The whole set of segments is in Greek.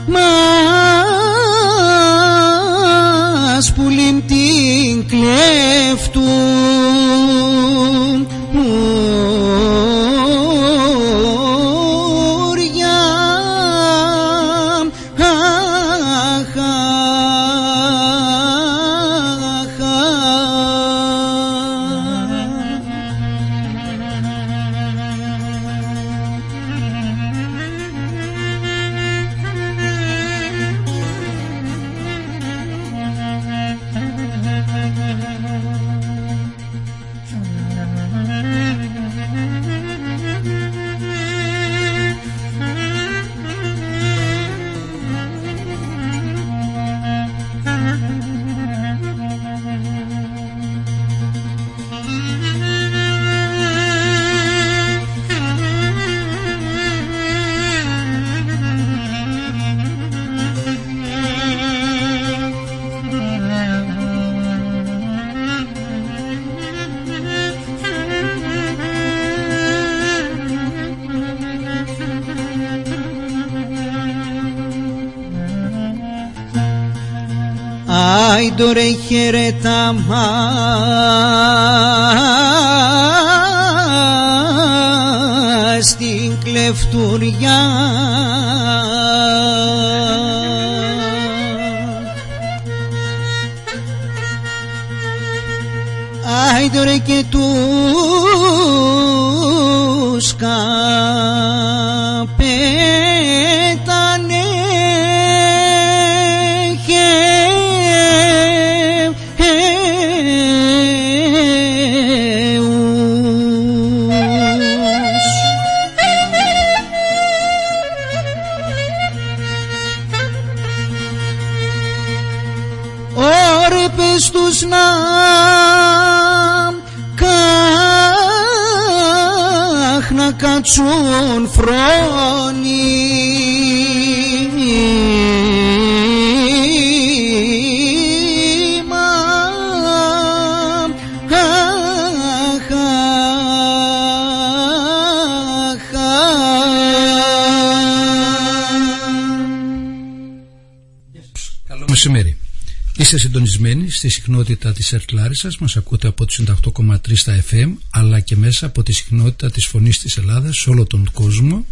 μας πουλήν την κλέφτου Άιντορε χαιρετά μας στην κλεφτουριά Άιντορε και τους καπέτανε τους να κάτσουν φρόνοι Καλό μεσημέρι. Είστε συντονισμένοι στη συχνότητα της ΕΡΤ Λάρισσας, μας ακούτε από τους 98,3 στα FM, αλλά και μέσα από τη συχνότητα της Φωνής της Ελλάδας σε όλο τον κόσμο.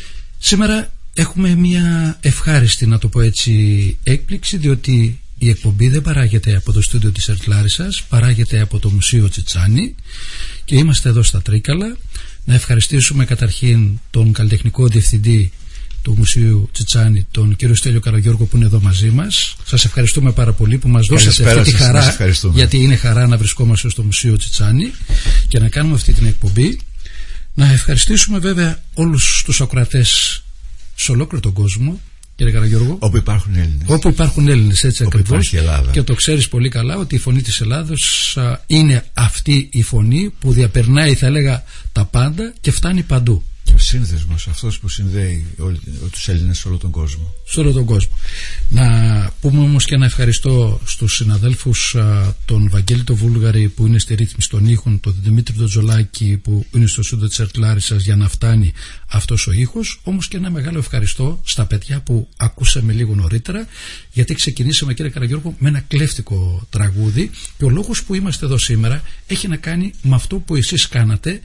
Σήμερα έχουμε μια ευχάριστη, να το πω έτσι, έκπληξη, διότι η εκπομπή δεν παράγεται από το στούντιο της ΕΡΤ Λάρισσας, παράγεται από το Μουσείο Τσιτσάνι και είμαστε εδώ στα Τρίκαλα. Να ευχαριστήσουμε καταρχήν τον καλλιτεχνικό διευθυντή του Μουσείου Τσιτσάνι, τον κύριο Στέλιο Καραγιώργο, που είναι εδώ μαζί μας. Σας ευχαριστούμε πάρα πολύ που μας δώσατε αυτή τη χαρά, γιατί είναι χαρά να βρισκόμαστε στο Μουσείο Τσιτσάνι και να κάνουμε αυτή την εκπομπή. Να ευχαριστήσουμε βέβαια όλους τους ακροατές σε ολόκληρο τον κόσμο, κύριε Καραγιώργο. Όπου υπάρχουν Έλληνες. Όπου υπάρχουν Έλληνες, έτσι ακριβώς. Και το ξέρεις πολύ καλά ότι η Φωνή της Ελλάδος είναι αυτή η φωνή που διαπερνάει, θα έλεγα, τα πάντα και φτάνει παντού. Και ο σύνδεσμος, αυτός που συνδέει τους Έλληνες σε όλο τον κόσμο. Σε όλο τον κόσμο. Να πούμε όμως και ένα ευχαριστώ στους συναδέλφους, τον Βαγγέλη το Βούλγαρη που είναι στη ρύθμιση των ήχων, τον Δημήτρη τον Τζολάκη που είναι στο στούντιο της ΕΡΤ Λάρισσας για να φτάνει αυτός ο ήχος. Όμως και ένα μεγάλο ευχαριστώ στα παιδιά που ακούσαμε λίγο νωρίτερα, γιατί ξεκινήσαμε, κύριε Καραγιώργο, με ένα κλέφτικο τραγούδι και ο λόγος που είμαστε εδώ σήμερα έχει να κάνει με αυτό που εσείς κάνατε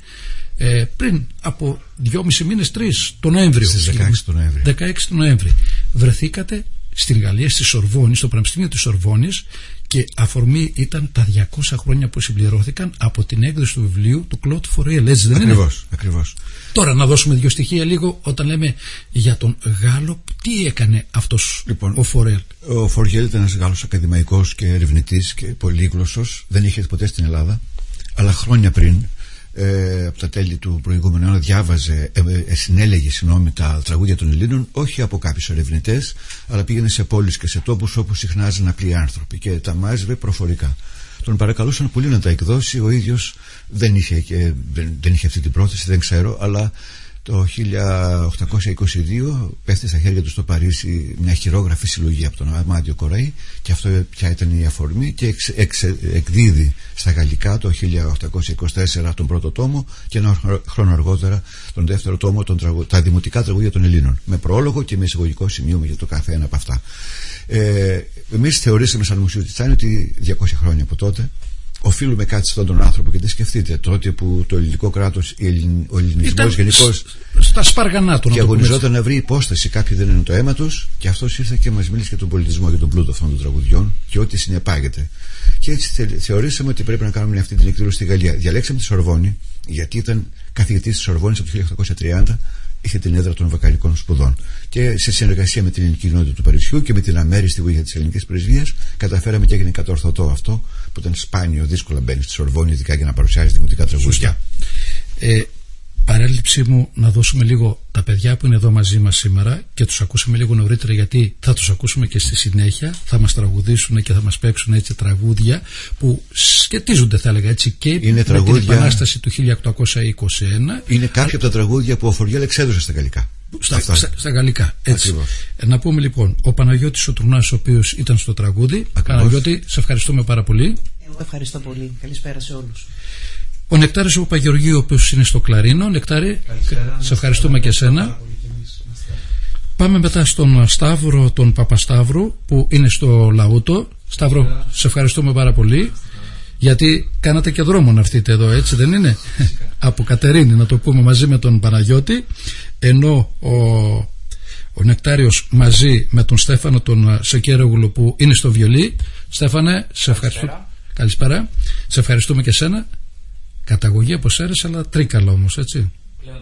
πριν από 2,5 μήνες, 3 το Νοέμβριο. Στις 16 του Νοέμβρη. 16 του Νοέμβρη. Βρεθήκατε στην Γαλλία, στη Σορβόνη, στο Πανεπιστήμιο της Σορβόνης, και αφορμή ήταν τα 200 χρόνια που συμπληρώθηκαν από την έκδοση του βιβλίου του Κλοντ Φορέλ. Έτσι δεν είναι? Ακριβώς. Τώρα να δώσουμε δύο στοιχεία λίγο όταν λέμε για τον Γάλλο. Τι έκανε αυτός, λοιπόν, ο Φορέλ? Ο Φορέλ ήταν ένας Γάλλος ακαδημαϊκός και ερευνητής και πολύγλωσσος. Δεν είχε ποτέ στην Ελλάδα, αλλά χρόνια πριν, από τα τέλη του προηγούμενου αιώνα, συνέλεγε τα τραγούδια των Ελλήνων, όχι από κάποιους ερευνητές, αλλά πήγαινε σε πόλεις και σε τόπους όπου συχνάζαν απλοί άνθρωποι και τα μάζευε προφορικά. Τον παρακαλούσαν πολύ να τα εκδώσει, ο ίδιος δεν είχε αυτή την πρόθεση, δεν ξέρω, αλλά Το 1822 πέφτει στα χέρια του στο Παρίσι μια χειρόγραφη συλλογή από τον Αμάντιο Κοραή, και αυτό πια ήταν η αφορμή, και εκδίδει στα γαλλικά το 1824 τον πρώτο τόμο, και ένα χρόνο αργότερα τον δεύτερο τόμο, τα δημοτικά τραγούδια των Ελλήνων, με πρόλογο και με εισαγωγικό σημείο για το κάθε ένα από αυτά. Εμείς θεωρήσαμε σαν Μουσείο Τιτσάνι ότι 200 χρόνια από τότε οφείλουμε κάτι σε αυτόν τον άνθρωπο. Γιατί σκεφτείτε, τότε που το ελληνικό κράτος, ο ελληνισμός γενικώς στα σπαργανά του, και αγωνιζόταν να βρει υπόσταση, κάποιοι δεν είναι το αίμα τους, και αυτός ήρθε και μας μίλησε για τον πολιτισμό, για τον πλούτο αυτών των τραγουδιών και ό,τι συνεπάγεται. Και έτσι θεωρήσαμε ότι πρέπει να κάνουμε αυτή την εκδήλωση στη Γαλλία. Διαλέξαμε τη Σορβόνη, γιατί ήταν καθηγητής της Σορβόνης από το 1830. Είχε την έδρα των βακαλικών σπουδών, και σε συνεργασία με την ελληνική κοινότητα του Παρισιού και με την αμέριστη βοήθεια της ελληνικής πρεσβείας καταφέραμε και έγινε κατορθωτό αυτό, που ήταν σπάνιο, δύσκολα μπαίνει στη Σορβόνη, ειδικά για να παρουσιάζει δημοτικά τραγούδια. Παρέλειψή μου να δώσουμε λίγο τα παιδιά που είναι εδώ μαζί μας σήμερα, και τους ακούσαμε λίγο νωρίτερα, γιατί θα τους ακούσουμε και στη συνέχεια. Θα μας τραγουδήσουν και θα μας παίξουν έτσι τραγούδια που σχετίζονται, θα έλεγα έτσι, και με την Επανάσταση του 1821. Είναι κάποια από τα τραγούδια που ο Φοριέλεξ έδωσε στα γαλλικά. Στα γαλλικά, έτσι. Να πούμε λοιπόν, ο Παναγιώτης ο Τρουνάς, ο οποίος ήταν στο τραγούδι. Παναγιώτη, σε ευχαριστούμε πάρα πολύ. Εγώ ευχαριστώ πολύ. Καλησπέρα σε όλους. Ο Νεκτάρης ο Παπαγεωργίου, ο οποίος είναι στο κλαρίνο. Νεκτάρη, σε ευχαριστούμε και εσένα. Πάμε μετά στον Σταύρο, τον Παπασταύρου, που είναι στο Λαούτο. Σταύρο, σε ευχαριστούμε πάρα πολύ, γιατί κάνατε και δρόμο να έρθετε εδώ, έτσι δεν είναι? Από Κατερίνη, να το πούμε, μαζί με τον Παναγιώτη, ενώ ο Νεκτάριος μαζί με τον Στέφανο τον Σεκέρογλου, που είναι στο βιολί. Στέφανε, σε ευχαριστούμε. Καλησπέρα. Σε ευχαριστούμε και εσένα. Καταγωγή από Σέρρες, αλλά Τρίκαλα όμως, έτσι.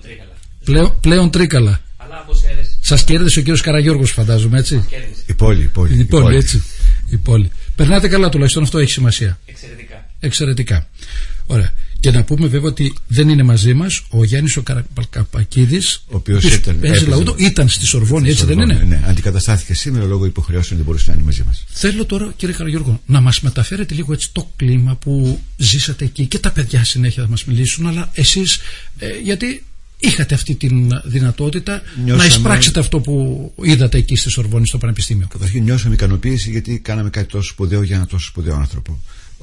Πλέον Τρίκαλα. Αλλά από Σέρρες. Σας κέρδισε ο κύριος Καραγιώργος, φαντάζομαι, έτσι. Η πόλη, έτσι. Η πόλη. Περνάτε καλά, τουλάχιστον αυτό έχει σημασία. Εξαιρετικά. Ωραία. Και να πούμε βέβαια ότι δεν είναι μαζί μας ο Γιάννης ο Καραπακίδης, ο οποίος ήταν στη Σορβόνη, έτσι δεν είναι? Ναι, αντικαταστάθηκε σήμερα λόγω υποχρεώσεων, δεν μπορούσε να είναι μαζί μας. Θέλω τώρα, κύριε Καραγιώργο, να μας μεταφέρετε λίγο έτσι το κλίμα που ζήσατε εκεί, και τα παιδιά συνέχεια θα μας μιλήσουν, αλλά εσείς, γιατί είχατε αυτή τη δυνατότητα να εισπράξετε αυτό που είδατε εκεί στη Σορβόνη, στο Πανεπιστήμιο. Καταρχήν νιώσαμε ικανοποίηση, γιατί κάναμε κάτι τόσο σπουδαίο για ένα τόσο σπουδαίο άνθρωπο.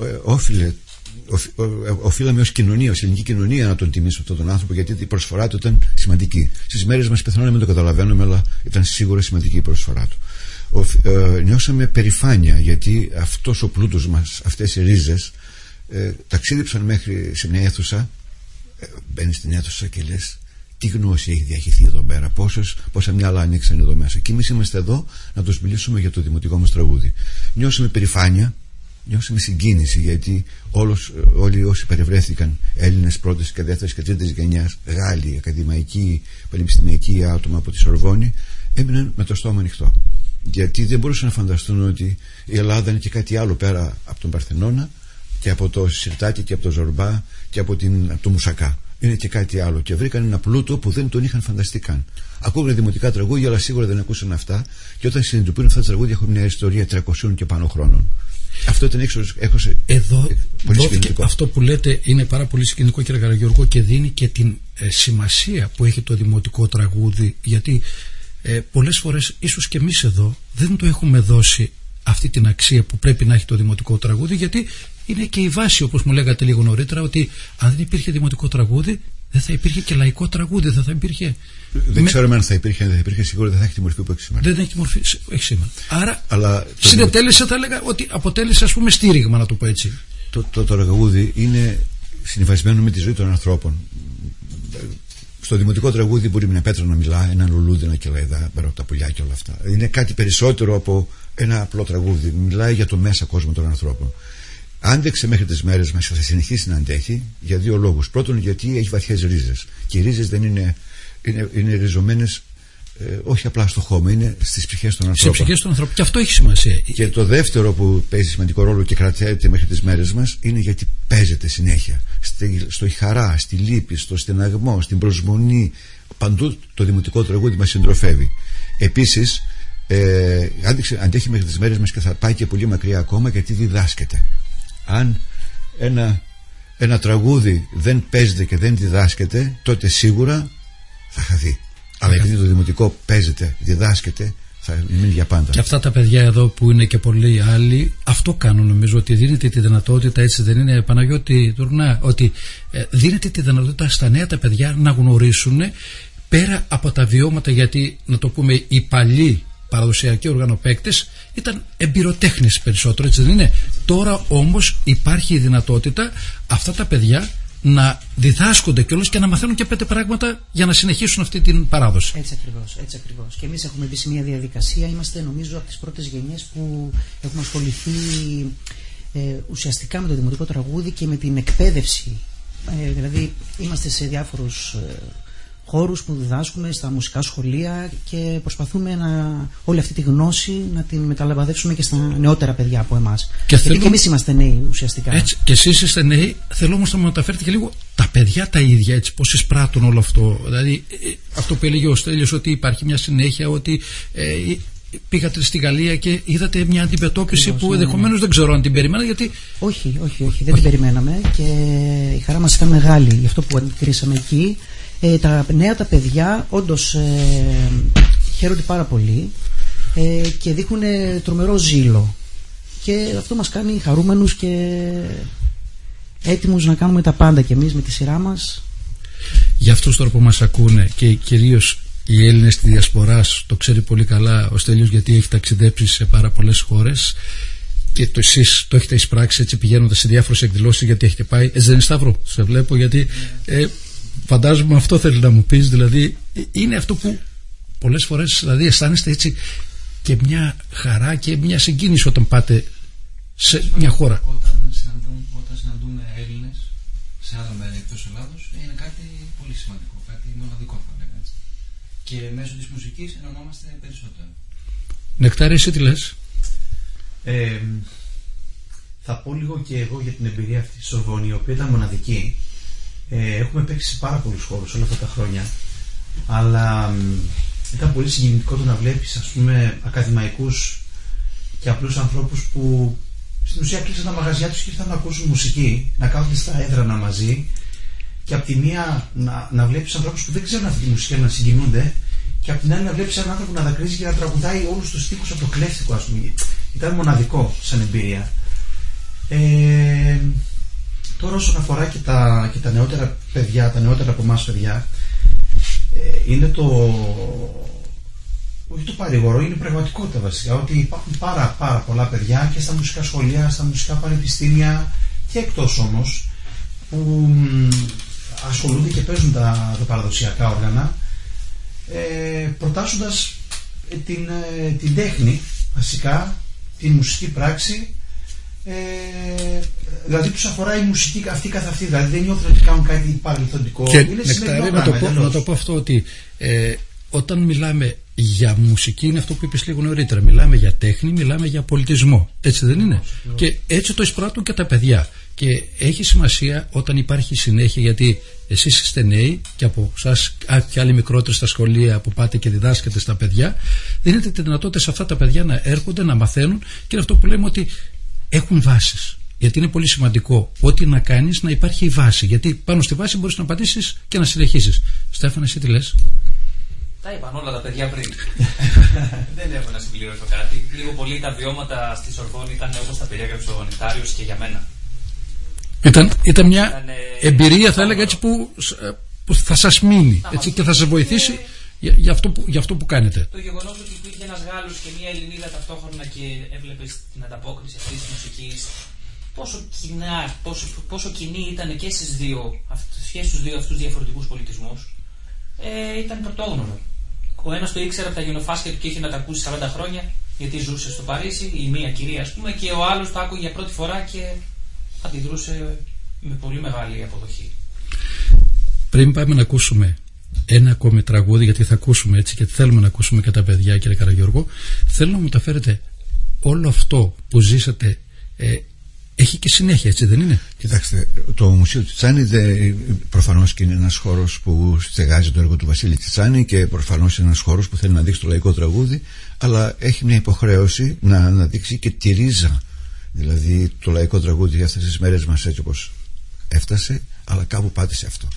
Οφείλαμε ως κοινωνία, ως ελληνική κοινωνία, να τον τιμήσουμε αυτόν τον άνθρωπο, γιατί η προσφορά του ήταν σημαντική. Στις μέρες μας πιθανόν να μην το καταλαβαίνουμε, αλλά ήταν σίγουρα σημαντική η προσφορά του. Νιώσαμε περηφάνεια, γιατί αυτός ο πλούτος μας, αυτές οι ρίζες ταξίδεψαν μέχρι σε μια αίθουσα. Μπαίνεις στην αίθουσα και λες, τι γνώση έχει διαχειριστεί εδώ πέρα, πόσα μυαλά ανοίξαν εδώ μέσα. Και εμείς είμαστε εδώ να τους μιλήσουμε για το δημοτικό μας τραγούδι. Νιώσαμε περηφάνεια. Νιώσαμε συγκίνηση, γιατί όλοι όσοι παρευρέθηκαν, Έλληνες πρώτης και δεύτερης και τρίτης γενιάς, Γάλλοι, ακαδημαϊκοί, πανεπιστημιακοί άτομα από τη Σορβόνη, έμειναν με το στόμα ανοιχτό. Γιατί δεν μπορούσαν να φανταστούν ότι η Ελλάδα είναι και κάτι άλλο πέρα από τον Παρθενώνα και από το Σιρτάκι και από το Ζορμπά και από το Μουσακά. Είναι και κάτι άλλο. Και βρήκαν ένα πλούτο που δεν τον είχαν φανταστεί καν. Ακούγανε δημοτικά τραγούδια, αλλά σίγουρα δεν ακούσαν αυτά. Και όταν συνειδητοποιούν αυτά τα τραγούδια, έχουν μια ιστορία 300 και πάνω χρόνων. Αυτό ήταν εδώ πολύ σκηνικό. Αυτό που λέτε είναι πάρα πολύ σκηνικό, κύριε Καραγιώργο, και δίνει και την σημασία που έχει το δημοτικό τραγούδι, γιατί πολλές φορές ίσως και εμείς εδώ δεν το έχουμε δώσει αυτή την αξία που πρέπει να έχει το δημοτικό τραγούδι, γιατί είναι και η βάση, όπως μου λέγατε λίγο νωρίτερα, ότι αν δεν υπήρχε δημοτικό τραγούδι δεν θα υπήρχε και λαϊκό τραγούδι, δεν θα υπήρχε. Δεν ξέρουμε αν θα υπήρχε, σίγουρα δεν θα έχει τη μορφή που έχει σήμερα. Δεν έχει τη μορφή που έχει σήμερα. Άρα συνετέλεσε, θα έλεγα ότι αποτέλεσε, ας πούμε, στήριγμα, να το πω έτσι. Το τραγούδι είναι συνυφασμένο με τη ζωή των ανθρώπων. Στο δημοτικό τραγούδι μπορεί μια πέτρα να μιλά, ένα λουλούδι να κελαϊδά πέρα από τα πουλιά και όλα αυτά. Είναι κάτι περισσότερο από ένα απλό τραγούδι. Μιλάει για το μέσα κόσμο των ανθρώπων. Άντεξε μέχρι τις μέρες μας και θα συνεχίσει να αντέχει για δύο λόγους. Πρώτον, γιατί έχει βαθιές ρίζες. Και οι ρίζες δεν είναι ριζωμένες όχι απλά στο χώμα, είναι στις ψυχές των ανθρώπων. Στις ψυχές των ανθρώπων. Και αυτό έχει σημασία. Και το δεύτερο που παίζει σημαντικό ρόλο και κρατιέται μέχρι τις μέρες μας είναι γιατί παίζεται συνέχεια. Στο χαρά, στη λύπη, στο στεναγμό, στην προσμονή. Παντού το δημοτικό τραγούδι μας συντροφεύει. Επίσης, αντέχει μέχρι τις μέρες μας και θα πάει και πολύ μακριά ακόμα, γιατί διδάσκεται. Αν ένα τραγούδι δεν παίζεται και δεν διδάσκεται, τότε σίγουρα θα χαθεί. Αλλά επειδή το δημοτικό παίζεται, διδάσκεται, θα μείνει για πάντα. Και αυτά τα παιδιά εδώ που είναι και πολλοί άλλοι, αυτό κάνουν, νομίζω, ότι δίνεται τη δυνατότητα, έτσι δεν είναι, Παναγιώτη Τουρνά, ότι δίνεται τη δυνατότητα στα νέα τα παιδιά να γνωρίσουν πέρα από τα βιώματα, γιατί να το πούμε οι παλιοί παραδοσιακοί οργανοπαίκτες ήταν εμπειροτέχνες περισσότερο, έτσι δεν είναι? Τώρα όμως υπάρχει η δυνατότητα αυτά τα παιδιά να διδάσκονται κιόλας και να μαθαίνουν και 5 πράγματα για να συνεχίσουν αυτή την παράδοση. Έτσι ακριβώς. Και εμείς έχουμε μπει σε μια διαδικασία, είμαστε νομίζω από τις πρώτες γενιές που έχουμε ασχοληθεί ουσιαστικά με το δημοτικό τραγούδι και με την εκπαίδευση. Δηλαδή είμαστε σε διάφορους χώρους που διδάσκουμε στα μουσικά σχολεία και προσπαθούμε όλη αυτή τη γνώση να την μεταλαμπαδεύσουμε και στα νεότερα παιδιά από εμάς. Γιατί και εμείς είμαστε νέοι ουσιαστικά. Έτσι, και εσείς είστε νέοι. Θέλω όμως να μου μεταφέρετε και λίγο τα παιδιά τα ίδια, έτσι, πώς εισπράττουν όλο αυτό. Δηλαδή, αυτό που έλεγε ο Στέλιος, ότι υπάρχει μια συνέχεια, ότι πήγατε στη Γαλλία και είδατε μια αντιμετώπιση που ενδεχομένως δεν ξέρω αν την περιμένατε. Γιατί... Όχι, δεν την περιμέναμε και η χαρά μας ήταν μεγάλη γι' αυτό που αντικρίσαμε εκεί. Τα νέα τα παιδιά όντως χαίρονται πάρα πολύ και δείχνουν τρομερό ζήλο και αυτό μας κάνει χαρούμενους και έτοιμους να κάνουμε τα πάντα και εμείς με τη σειρά μας. Για αυτούς τώρα που μας ακούνε και κυρίως οι Έλληνες της Διασποράς, το ξέρει πολύ καλά ο Στέλιος, γιατί έχει ταξιδέψει σε πάρα πολλές χώρες και εσείς το έχετε εισπράξει, έτσι, πηγαίνοντας σε διάφορες εκδηλώσεις, γιατί έχετε πάει. Έτσι δεν είναι, Σταύρο? Σε βλέπω, γιατί φαντάζομαι αυτό θέλει να μου πεις. Δηλαδή είναι αυτό που πολλές φορές, δηλαδή, αισθάνεστε έτσι και μια χαρά και μια συγκίνηση όταν πάτε σε μια χώρα. Όταν συναντούμε Έλληνες σε άλλα μέρη εκτός Ελλάδος, είναι κάτι πολύ σημαντικό, κάτι μοναδικό θα λέγαμε, έτσι. Και μέσω της μουσικής ενωνόμαστε περισσότερο. Νεκτάρη, εσύ τι λες? Θα πω λίγο και εγώ για την εμπειρία αυτή της Σορβόνη, η οποία ήταν μοναδική. Έχουμε παίξει σε πάρα πολλούς χώρους όλα αυτά τα χρόνια, αλλά ήταν πολύ συγκινητικό το να βλέπεις, ας πούμε, ακαδημαϊκούς και απλούς ανθρώπους που στην ουσία κλείσαν τα μαγαζιά τους και ήρθαν να ακούσουν μουσική, να κάθονται στα έδρανα μαζί, και από τη μία να βλέπεις ανθρώπους που δεν ξέρουν αυτή τη μουσική να συγκινούνται, και από την άλλη να βλέπεις έναν άνθρωπο να δακρύζει και να τραγουδάει όλους τους στίχους από το κλέφτικο, ας πούμε. Ήταν μοναδικό σαν εμπειρία. Τώρα όσον αφορά και τα νεότερα παιδιά, τα νεότερα από εμάς παιδιά, είναι όχι το παρηγορό, είναι η πραγματικότητα βασικά, ότι υπάρχουν πάρα πολλά παιδιά και στα μουσικά σχολεία, στα μουσικά πανεπιστήμια και εκτός όμως, που ασχολούνται και παίζουν τα παραδοσιακά όργανα, προτάσσοντας την τέχνη βασικά, την μουσική πράξη. Δηλαδή τους αφορά η μουσική αυτή καθ' αυτή, δηλαδή δεν νιώθουν ότι κάνουν κάτι παρελθοντικό. Και Νεκτάρη, να το πω αυτό, ότι όταν μιλάμε για μουσική, είναι αυτό που είπες λίγο νωρίτερα, μιλάμε για τέχνη, μιλάμε για πολιτισμό, έτσι δεν είναι? Και έτσι το εισπράττουν και τα παιδιά, και έχει σημασία όταν υπάρχει συνέχεια, γιατί εσείς είστε νέοι και από εσάς και άλλοι μικρότεροι στα σχολεία που πάτε και διδάσκετε στα παιδιά, δίνετε τη δυνατότητα σε αυτά τα παιδιά να έρχονται, να μαθαίνουν, και είναι αυτό που λέμε, ότι έχουν βάσεις. Γιατί είναι πολύ σημαντικό ό,τι να κάνεις να υπάρχει η βάση. Γιατί πάνω στη βάση μπορείς να πατήσεις και να συνεχίσεις. Στέφανα, εσύ τι λες? Τα είπαν όλα τα παιδιά πριν. Δεν έχω να συμπληρώσω κάτι. Λίγο πολύ τα βιώματα στη Σορβόνη ήταν όπως τα περιέγραψε ο Νεκτάριος και για μένα. Ήταν μια εμπειρία, θα έλεγα, έτσι, που θα σας μείνει, έτσι, και θα σας βοηθήσει για αυτό που κάνετε. Το γεγονός ότι υπήρχε ένας Γάλλος και μια Ελληνίδα ταυτόχρονα και έβλεπες την ανταπόκριση αυτής της μουσικής, πόσο κοινή ήταν και στις στους δύο αυτούς διαφορετικούς πολιτισμούς, ήταν πρωτόγνωρο. Ο ένας το ήξερε από τα γενοφάσκια του και είχε να τα ακούσει 40 χρόνια, γιατί ζούσε στο Παρίσι, η μία κυρία, ας πούμε, και ο άλλος το άκουγε για πρώτη φορά και αντιδρούσε με πολύ μεγάλη αποδοχή. Πριν πάμε να ακούσουμε ένα ακόμη τραγούδι, γιατί θα ακούσουμε, έτσι, και θέλουμε να ακούσουμε και τα παιδιά, κύριε Καραγιώργο, θέλω να μου τα φέρετε όλο αυτό που ζήσατε. Έχει και συνέχεια, έτσι δεν είναι? Κοιτάξτε, το Μουσείο Τσιτσάνι προφανώς και είναι ένας χώρος που στεγάζει το έργο του Βασίλη Τσιτσάνι, και προφανώς είναι ένας χώρος που θέλει να δείξει το λαϊκό τραγούδι, αλλά έχει μια υποχρέωση να δείξει και τη ρίζα. Δηλαδή το λαϊκό τραγούδι για αυτές τις μέρες μας, έτσι όπως έφτασε, αλλά κάπου πάτησε αυτό.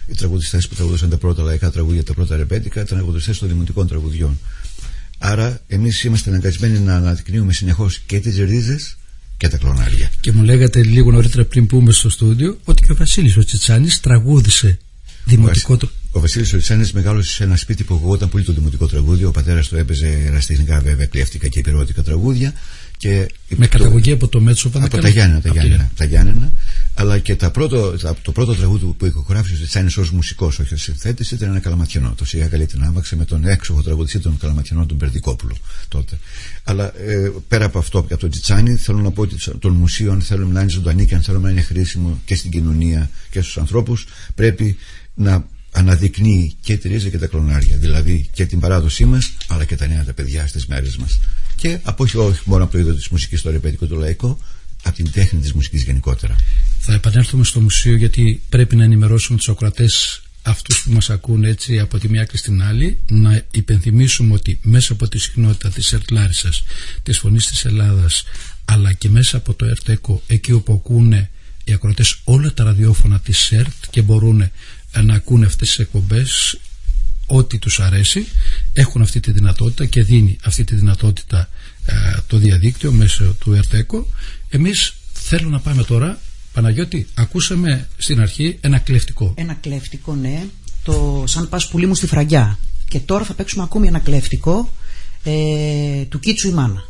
Οι τραγουδιστές που τραγουδούσαν τα πρώτα λαϊκά τραγούδια, τα πρώτα ρεμπέτικα, ήταν τραγουδιστές των δημοτικών τραγουδιών. Άρα εμείς είμαστε αναγκασμένοι να αναδεικνύουμε συνεχώς και τις ρίζες και τα κλονάρια. Και μου λέγατε λίγο νωρίτερα πριν πούμε στο στούντιο ότι και ο Βασίλης ο Τσιτσάνης τραγούδισε δημοτικό. Ο Βασίλης ο Τσιτσάνης μεγάλωσε σε ένα σπίτι που ακουγόταν πολύ το δημοτικό τραγούδι. Ο πατέρας του έπαιζε ερασιτεχνικά, βέβαια, κλέφτικα και υπηρεώτικα τραγούδια. Και με καταγωγή από το Μέτσο από τα Γιάννενα. Αλλά και το πρώτο τραγούδι που ηχογράφησε ο Τσιτσάνης ως μουσικός, όχι ως συνθέτης, ήταν ένα Καλαματιανό. Το Σιγά καλή την άμαξε με τον έξοχο τραγουδιστή των Καλαματιανών, τον Περδικόπουλο τότε. Αλλά πέρα από αυτό, από τον Τσιτσάνη, θέλω να πω ότι των μουσείων θέλουμε να είναι ζωντανή και αν θέλουμε να είναι χρήσιμο και στην κοινωνία και στους ανθρώπους, πρέπει να αναδεικνύει και τη ρίζα και τα κλονάρια, δηλαδή και την παράδοσή μας, αλλά και τα νέα τα παιδιά στις μέρες μας. Και από όχι μόνο από το είδο της μουσικής στο ρεπέτικο το λαϊκό, από την τέχνη της μουσικής γενικότερα. Θα επανέλθουμε στο μουσείο, γιατί πρέπει να ενημερώσουμε τους ακροατές, αυτούς που μας ακούν έτσι από τη μία άκρη στην άλλη, να υπενθυμίσουμε ότι μέσα από τη συχνότητα της ΕΡΤ Λάρισσας, της Φωνής της Ελλάδας, αλλά και μέσα από το ΕΡΤ-ΕΚΟ, εκεί όπου ακούνε οι ακροατές όλα τα ραδιόφωνα της ΕΡΤ και μπορούν να ακούνε αυτές τις εκπομπές ό,τι τους αρέσει, έχουν αυτή τη δυνατότητα και δίνει αυτή τη δυνατότητα το διαδίκτυο μέσω του ΕΡΤ-ΕΚΟ. Εμείς θέλω να πάμε τώρα, Παναγιώτη, ακούσαμε στην αρχή ένα κλέφτικο. Ένα κλέφτικο, ναι, το «Σαν πας πουλί μου στη φραγκιά». Και τώρα θα παίξουμε ακόμη ένα κλέφτικο του Κίτσου η Μάνα.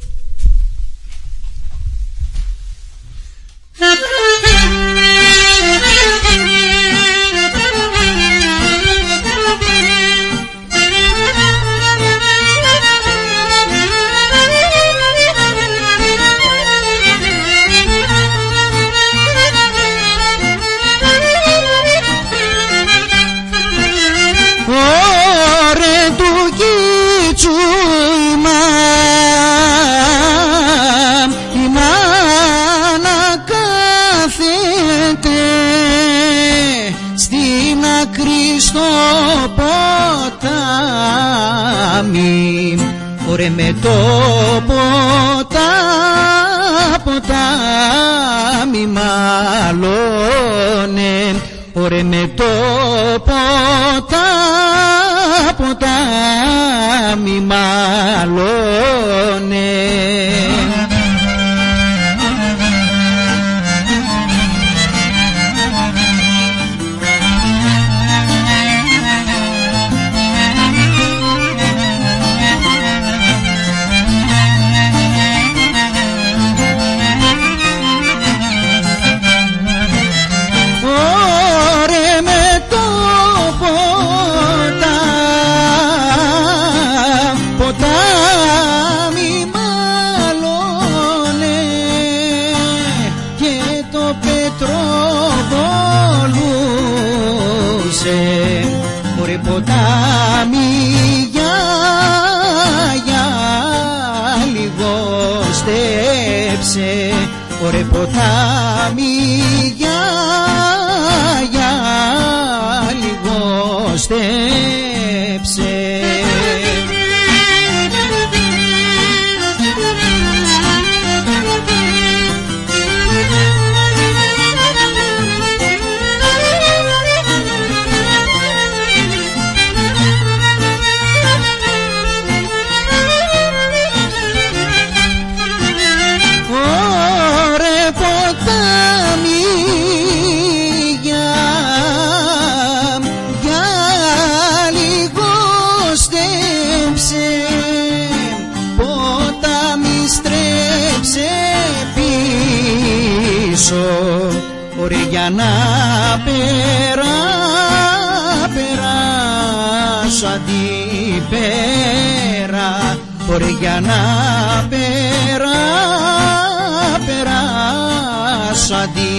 Ωρε με το ποτάμι μαλώνε, ωρε με το ποτάμι μαλώνε. Ποτάμι για λιγόστεψε, ωρε ποτάμι για λιγόστεψε. Ωρε για να περάσω αντίπερα, ωρε για να περάσω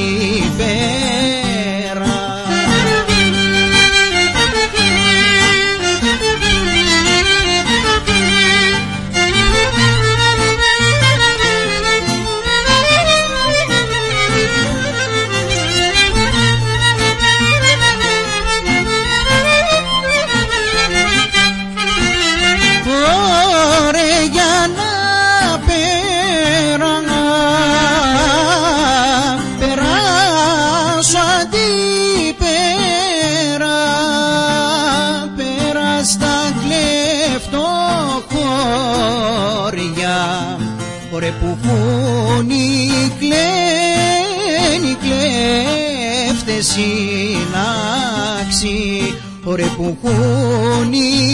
αντίπερα. Ωρε που έχουν οι κλέφτες συνάξει, ωρε που έχουν οι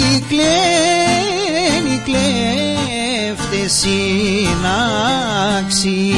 κλέφτες συνάξει.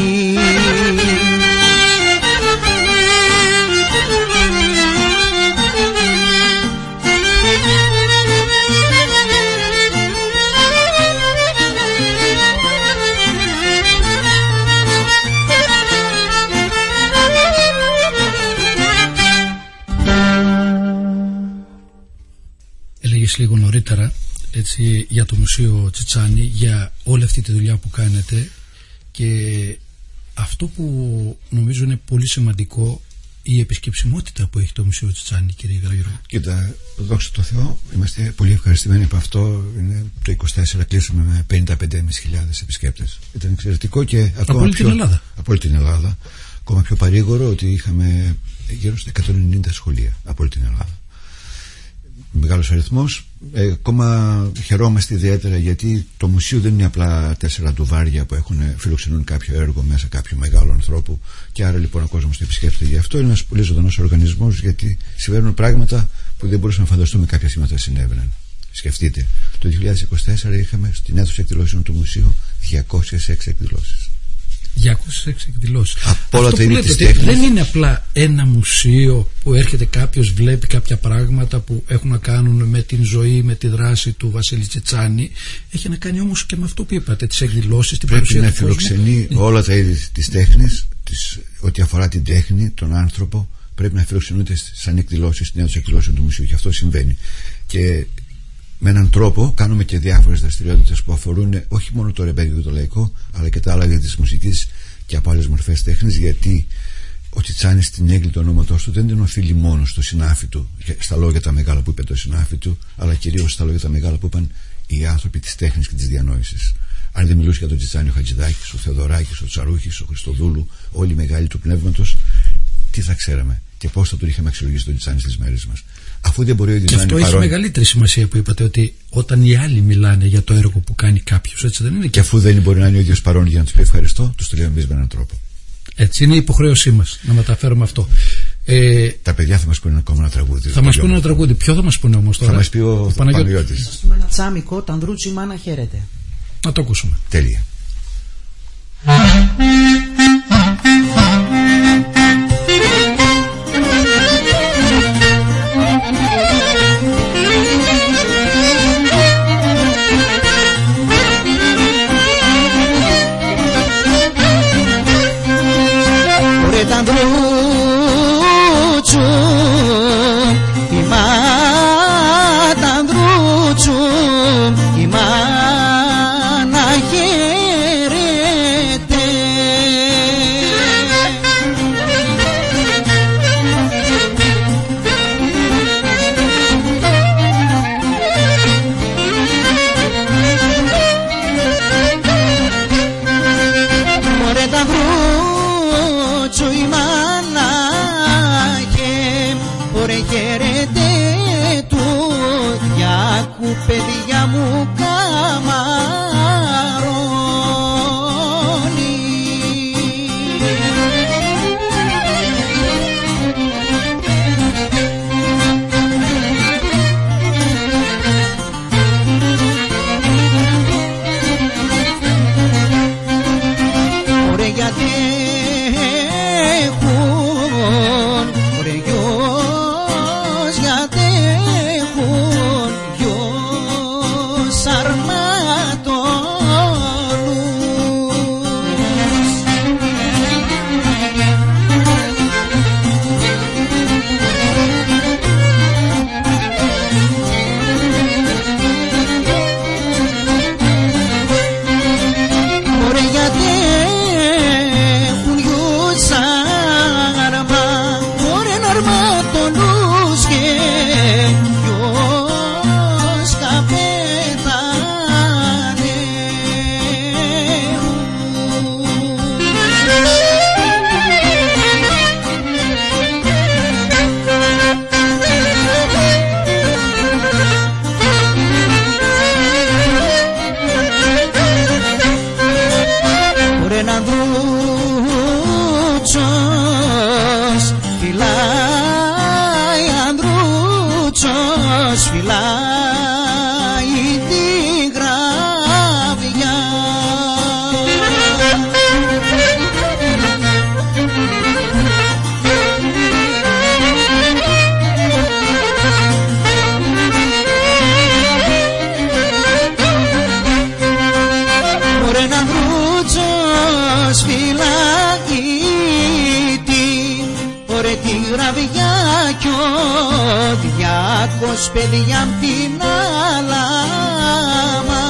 Λίγο νωρίτερα έτσι, για το Μουσείο Τσιτσάνι, για όλη αυτή τη δουλειά που κάνετε, και αυτό που νομίζω είναι πολύ σημαντικό, η επισκεψιμότητα που έχει το Μουσείο Τσιτσάνι, κύριε Γραγιώργο. Κοίτα, δόξα τω Θεώ, είμαστε πολύ ευχαριστημένοι από αυτό. Είναι το 24 κλείσαμε με 55.500 επισκέπτες. Ήταν εξαιρετικό και ακόμα από όλη την Ελλάδα. Από όλη την Ελλάδα. Ακόμα πιο παρήγορο ότι είχαμε γύρω στα 190 σχολεία από όλη την Ελλάδα. Μεγάλος αριθμός. Ακόμα χαιρόμαστε ιδιαίτερα γιατί το μουσείο δεν είναι απλά 4 ντουβάρια που φιλοξενούν κάποιο έργο μέσα κάποιο μεγάλο ανθρώπου, και άρα λοιπόν ο κόσμος το επισκέπτεται. Γι' αυτό είναι ένας πολύ ζωντανός οργανισμός, γιατί συμβαίνουν πράγματα που δεν μπορούσαμε να φανταστούμε κάποια στιγμή θα συνέβαιναν. Σκεφτείτε, το 2024 είχαμε στην αίθουσα εκδηλώσεων του μουσείου 206 εκδηλώσεις. 206 εκδηλώσεις. Από όλα τα είδη της τέχνης. Δεν είναι απλά ένα μουσείο που έρχεται κάποιος, βλέπει κάποια πράγματα που έχουν να κάνουν με την ζωή, με τη δράση του Βασίλη Τσιτσάνι. Έχει να κάνει όμως και με αυτό που είπατε, τις εκδηλώσεις, την παρουσία του κόσμου. Πρέπει να φιλοξενεί όλα τα είδη της τέχνης, ό,τι αφορά την τέχνη, τον άνθρωπο, πρέπει να φιλοξενούνται σαν εκδηλώσεις στην αίθουσα εκδηλώσεων του μουσείου. Και αυτό συμβαίνει. Και με έναν τρόπο κάνουμε και διάφορες δραστηριότητες που αφορούν όχι μόνο το ρεμπέγιο και το λαϊκό, αλλά και τα άλλα είδη της μουσικής και από άλλες μορφές τέχνης, γιατί ο Τσιτσάνης στην έγκλη του ονόματός του δεν την οφείλει μόνο στο συνάφι του, στα λόγια τα μεγάλα που είπε το συνάφι του, αλλά κυρίως στα λόγια τα μεγάλα που είπαν οι άνθρωποι της τέχνης και της διανόησης. Αν δεν μιλούσε για τον Τσιτσάνι ο Χατζηδάκης, ο Θεοδωράκης, ο Τσαρούχης, ο Χριστοδούλου, όλοι οι μεγάλοι του πνεύματος, τι θα ξέραμε και πώς θα τον είχαμε αξιολογήσει τον Τσιτσάνι στις μέρες μας. Αφού δεν μπορεί ο ίδιος να είναι παρόν. Και αυτό έχει μεγαλύτερη σημασία που είπατε, ότι όταν οι άλλοι μιλάνε για το έργο που κάνει κάποιος, έτσι δεν είναι? Και αφού δεν μπορεί να είναι ο ίδιος παρόν για να τους πει ευχαριστώ, τους το λέμε εμείς με έναν τρόπο. Έτσι είναι η υποχρέωσή μας να μεταφέρουμε αυτό. Τα παιδιά θα μας πούνε ακόμα ένα τραγούδι. Θα μας πούνε ένα τραγούδι. Ποιο θα μας πούνε όμως τώρα? Θα μας πει ο Παναγιώτης. Θα σας πούμε ένα τσάμικο, Τανδρούτσι μάνα χαίρεται. Να το ακούσουμε. Τέλεια. Τανδρούτσου, η μάνα Τανδρούτσου, η μάνα χαίρεται. Μωρέ Τανδρούτσου, η μάνα χαίρεται του διάκου, παιδιά μου καμαρώνει. Ωραία γιατί έχουν, ωραία γιος γιατί έχουν γιος αρματώνους. Ωραία γιατί έχουν φυλακίτη, ωραία τη γραβιά κι ο 200 παιδιά απ' την Αλαμάνα.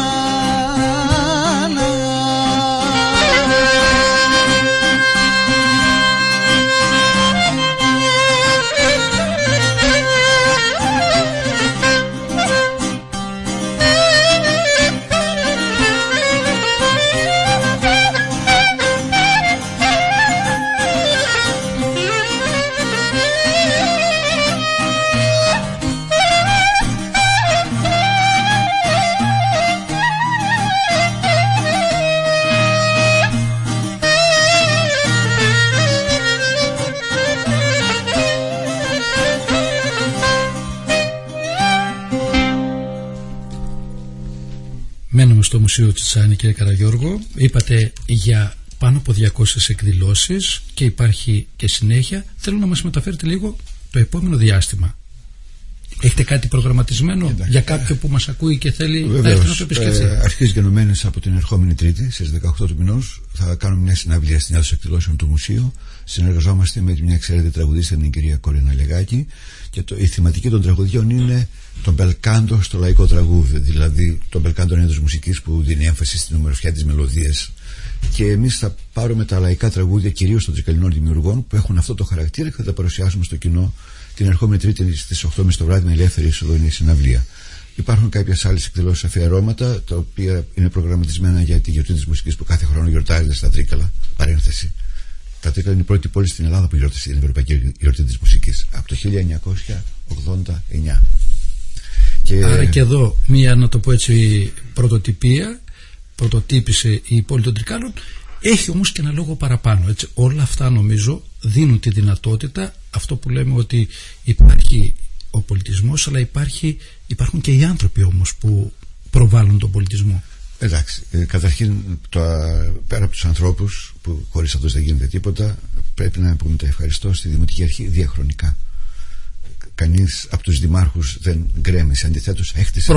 Μένουμε στο Μουσείο Τσιτσάνη, κύριε Καραγιώργο. Είπατε για πάνω από 200 εκδηλώσεις και υπάρχει και συνέχεια. Θέλω να μας μεταφέρετε λίγο το επόμενο διάστημα. Έχετε κάτι προγραμματισμένο για κάποιον που μας ακούει και θέλει να έρθει να το επισκεφθεί? Αρχίζει γενομένες από την ερχόμενη Τρίτη, στις 18 του μηνός, θα κάνουμε μια συναυλία στην αίθουσα εκδηλώσεων του Μουσείου. Συνεργαζόμαστε με μια εξαιρετική τραγουδίστρια, την κυρία Κορίνα Λεγάκη, και η θεματική των τραγουδιών είναι το μπελκάντο στο λαϊκό τραγούδι. Δηλαδή, το μπελκάντο είναι είδος μουσικής που δίνει έμφαση στην ομορφιά της μελωδίας. Και εμείς θα πάρουμε τα λαϊκά τραγούδια, κυρίως των τρικαλινών δημιουργών, που έχουν αυτό το χαρακτήρα και θα τα παρουσιάσουμε στο κοινό την ερχόμενη Τρίτη στις 8.30 το βράδυ με ελεύθερη είσοδο συναυλία. Υπάρχουν κάποιες άλλες εκδηλώσεις αφιερώματα, τα οποία είναι προγραμματισμένα για τη γιορτή της μουσικής που κάθε χρόνο γιορτάζεται στα Τρίκαλα. Παρένθεση. Τα Τρίκαλα είναι η πρώτη πόλη στην Ελλάδα που γιορτάζει την Ευρωπαϊκή Γιορτή της Μουσικής από το 1989. Άρα και εδώ μία, να το πω έτσι, πρωτοτύπησε η πόλη των Τρικάλων. Έχει όμως και ένα λόγο παραπάνω, έτσι. Όλα αυτά νομίζω δίνουν τη δυνατότητα, αυτό που λέμε ότι υπάρχει ο πολιτισμός, αλλά υπάρχουν και οι άνθρωποι όμως που προβάλλουν τον πολιτισμό. Εντάξει, καταρχήν πέρα από τους ανθρώπους που χωρίς αυτούς δεν γίνεται τίποτα, πρέπει να πούμε τα ευχαριστώ στη Δημοτική Αρχή διαχρονικά. Κανείς από τους δημάρχους δεν γκρέμισε, αντιθέτως έχτισε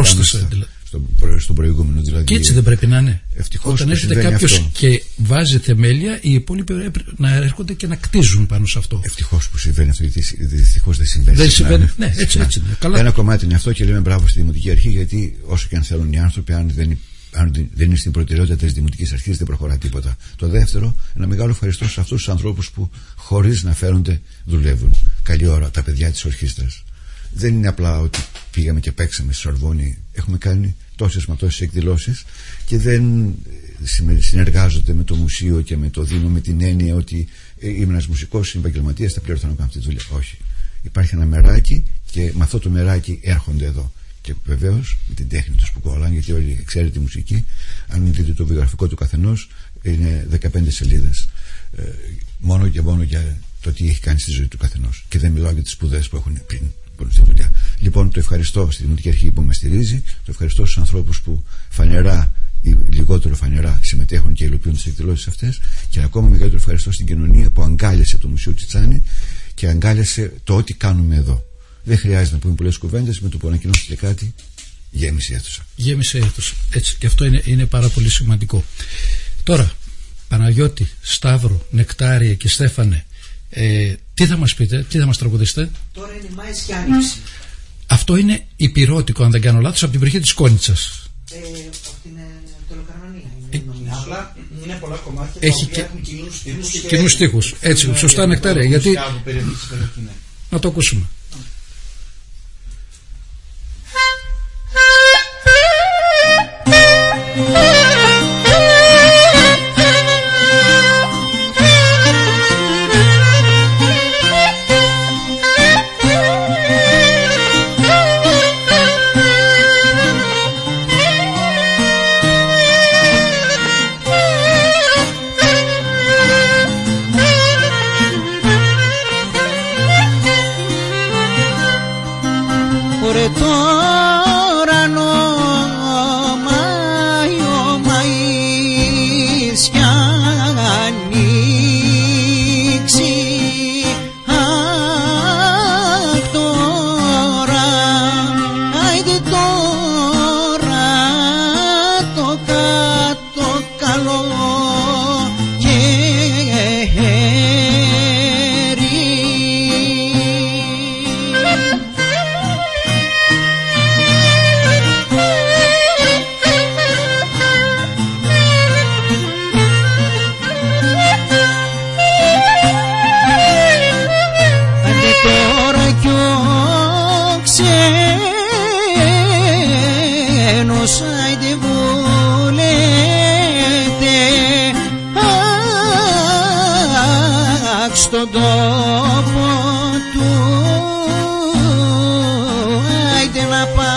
στον προηγούμενο. Δηλαδή, και έτσι δεν πρέπει να είναι. Ευτυχώς, όταν έρχεται κάποιος και βάζει θεμέλια, οι υπόλοιποι να έρχονται και να κτίζουν πάνω σε αυτό. Ευτυχώς που συμβαίνει αυτό, γιατί δυστυχώς δεν συμβαίνει. Δεν συμβαίνει. Ναι, έτσι είναι. Καλά. Ένα κομμάτι είναι αυτό και λέμε μπράβο στη Δημοτική Αρχή, γιατί όσο και αν θέλουν οι άνθρωποι, αν δεν είναι στην προτεραιότητα της Δημοτικής Αρχής, δεν προχωρά τίποτα. Το δεύτερο, ένα μεγάλο ευχαριστώ σε αυτούς τους ανθρώπους που χωρίς να φέρονται δουλεύουν. Καλή ώρα, τα παιδιά της ορχήστρας. Δεν είναι απλά ότι πήγαμε και παίξαμε στη Σορβόνη. Έχουμε κάνει τόσες εκδηλώσεις και δεν συνεργάζονται με το μουσείο και με το Δήμο με την έννοια ότι είμαι ένας μουσικός επαγγελματίας, θα πληρωθώ να κάνω αυτή τη δουλειά. Όχι. Υπάρχει ένα μεράκι και με αυτό το μεράκι έρχονται εδώ. Και βεβαίως με την τέχνη τους που κολλάνε, γιατί όλοι ξέρετε τη μουσική. Αν δείτε το βιογραφικό του καθενός, είναι 15 σελίδες. Μόνο και μόνο για το τι έχει κάνει στη ζωή του καθενός. Και δεν μιλάω για τις σπουδές που έχουν πριν στη δουλειά. Λοιπόν, το ευχαριστώ στη Δημοτική Αρχή που με στηρίζει, το ευχαριστώ στους ανθρώπους που φανερά ή λιγότερο φανερά συμμετέχουν και υλοποιούν τις εκδηλώσεις αυτές, και ακόμα μεγαλύτερο ευχαριστώ στην κοινωνία που αγκάλιασε το Μουσείο Τσιτσάνη και αγκάλιασε το ό,τι κάνουμε εδώ. Δεν χρειάζεται να πούμε πολλές κουβέντες, με το που ανακοινώθηκε κάτι, γέμισε η αίθουσα. Γέμισε η αίθουσα. Έτσι, και αυτό είναι πάρα πολύ σημαντικό. Τώρα, Παναγιώτη, Σταύρο, Νεκτάρια και Στέφανε, τι θα μας πείτε, τι θα μας τραγουδήσετε? Τώρα είναι Μάης και Άνοιξη. Αυτό είναι υπηρώτικο, αν δεν κάνω λάθος, από την περιοχή της Κόνιτσας. Αυτή είναι τελοκαρμανία. Απλά είναι πολλά κομμάτια έχει που έχουν κοινούς στίχους. Έτσι, σωστά, Νεκτάρια, γιατί να το ακούσουμε. και στον τόπο του, άιντε να πάει.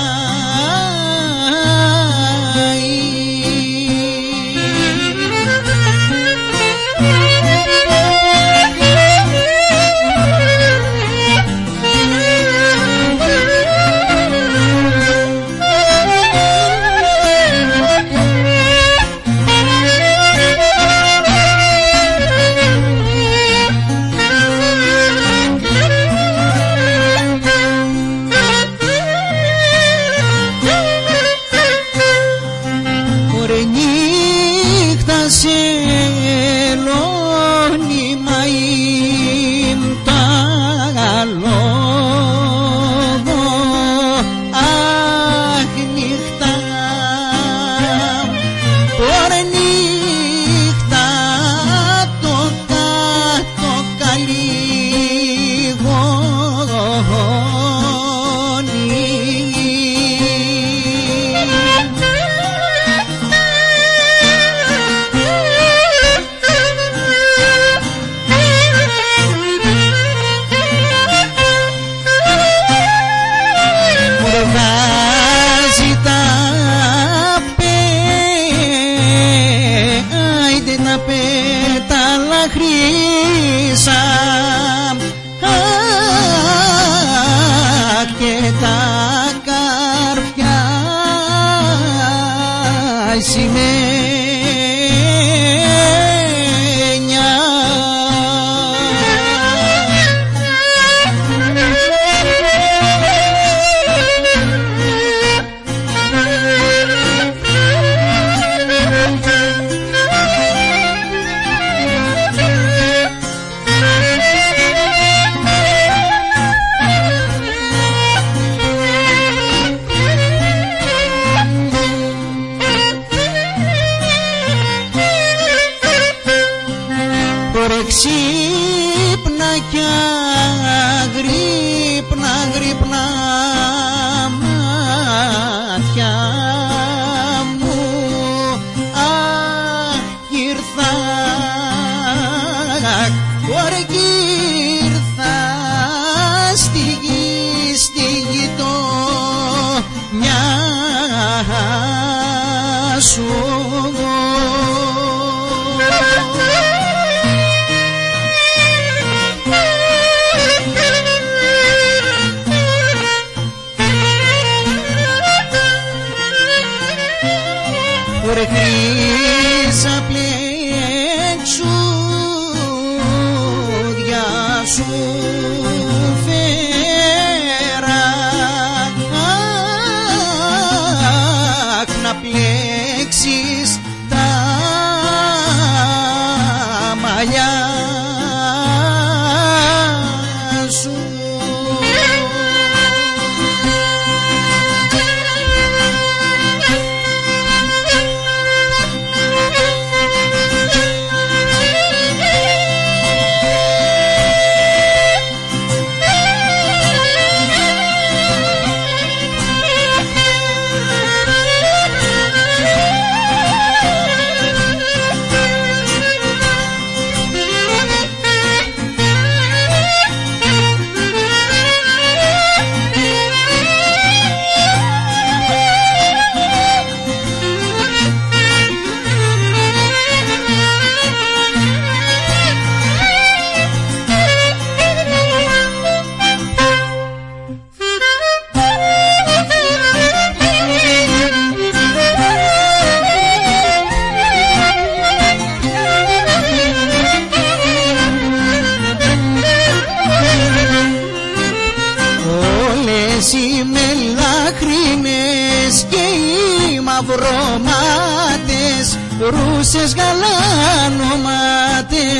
μαυρομάτες, ρούσες γαλανομάτες.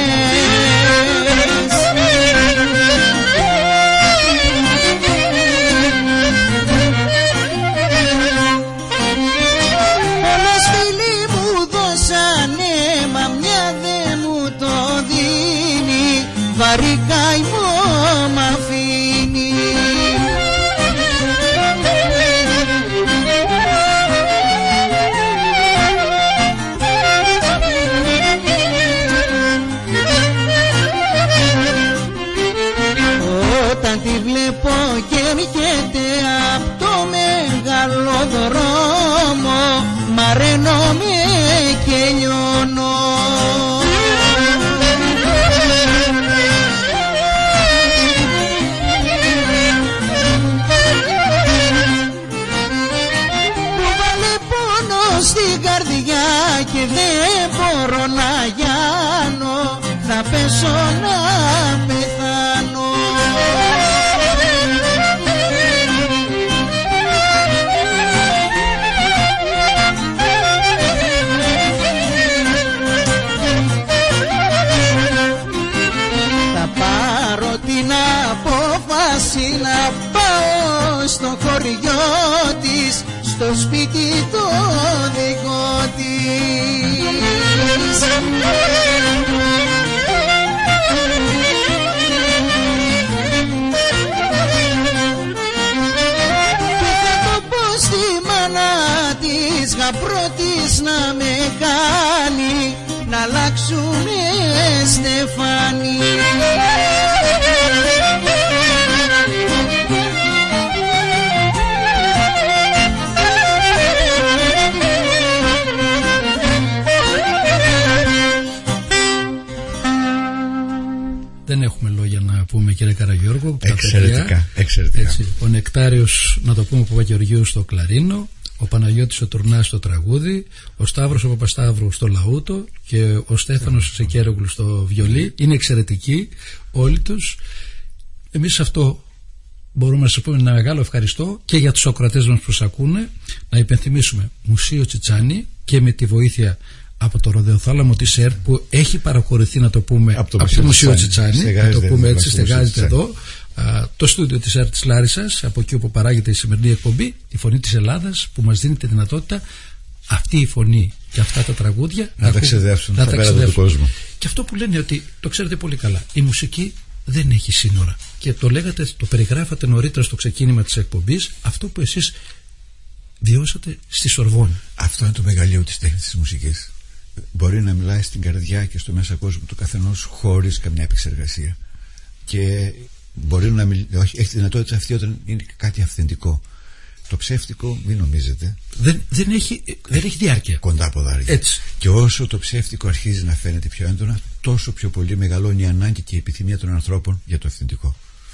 Όλες φίλοι μου δώσανε, μα μια δε μου το δίνει, βαρύ καημό μ' αφήνει. μπορώ να γιάνω, να πέσω να πεθάνω. Θα πάρω την απόφαση να πάω στο χωριό της, στο σπίτι το δικό της. Και θα το πω στη μάνα της, γαμπρό της να με κάνει, να αλλάξουνε στεφάνι. Δεν έχουμε λόγια να πούμε, κύριε Καραγιώργο. Εξαιρετικά. Έτσι, ο Νεκτάριος, να το πούμε, Παπαγεωργίου στο κλαρίνο, ο Παναγιώτης ο Τουρνάς στο τραγούδι, ο Σταύρος ο Παπασταύρου στο λαούτο και ο Στέφανος Σεκέρογλου στο βιολί. Είναι εξαιρετικοί όλοι τους. Εμείς αυτό μπορούμε να σας πούμε ένα μεγάλο ευχαριστώ και για τους ακροατές μας που σας ακούνε. Να υπενθυμίσουμε Μουσείο Τσιτσάνι και με τη βοήθεια από το ροδιοθάλαμο της ΕΡΤ που έχει παραχωρηθεί, να το πούμε, από το Μουσείο Τσιτσάνι, να το πούμε έτσι, στεγάζεται εδώ το στούντιο της ΕΡΤ της Λάρισσας, από εκεί όπου παράγεται η σημερινή εκπομπή, η Φωνή της Ελλάδας, που μας δίνει τη δυνατότητα αυτή η φωνή και αυτά τα τραγούδια να ταξιδεύσουν στα πέρα του κόσμου. Και αυτό που λένε, ότι το ξέρετε πολύ καλά, η μουσική δεν έχει σύνορα, και το λέγατε, το περιγράφατε νωρίτερα στο ξεκίνημα της εκπομπής, αυτό που εσείς βιώσατε στη Σορβόνη. Αυτό είναι το μεγαλείο της τέχνης της μουσικής. Μπορεί να μιλάει στην καρδιά και στο μέσα κόσμο του καθενός χωρίς καμιά επεξεργασία, και μπορεί να έχει τη δυνατότητα αυτή όταν είναι κάτι αυθεντικό. Το ψεύτικο, μην νομίζετε, δεν έχει διάρκεια. Κοντά ποδάρια. Έτσι. Και όσο το ψεύτικο αρχίζει να φαίνεται πιο έντονα, τόσο πιο πολύ μεγαλώνει η ανάγκη και η επιθυμία των ανθρώπων για το αυθεντικό.